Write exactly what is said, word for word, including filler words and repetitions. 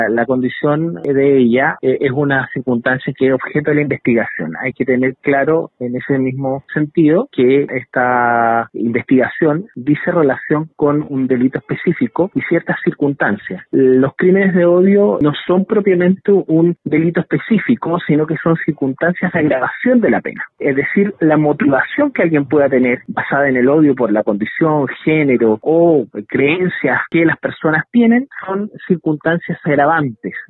La condición de ella eh, es una circunstancia que es objeto de la investigación. Hay que tener claro en ese mismo sentido que esta investigación dice relación con un delito específico y ciertas circunstancias. Los crímenes de odio no son propiamente un delito específico, sino que son circunstancias de agravación de la pena. Es decir, la motivación que alguien pueda tener basada en el odio por la condición, género o creencias que las personas tienen son circunstancias agravantes